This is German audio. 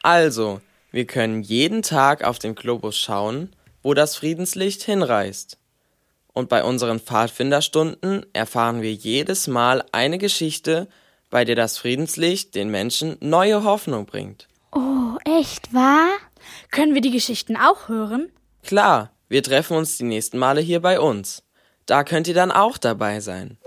Also, wir können jeden Tag auf dem Globus schauen, wo das Friedenslicht hinreist. Und bei unseren Pfadfinderstunden erfahren wir jedes Mal eine Geschichte, bei der das Friedenslicht den Menschen neue Hoffnung bringt. Oh, echt wahr? Können wir die Geschichten auch hören? Klar, wir treffen uns die nächsten Male hier bei uns. Da könnt ihr dann auch dabei sein.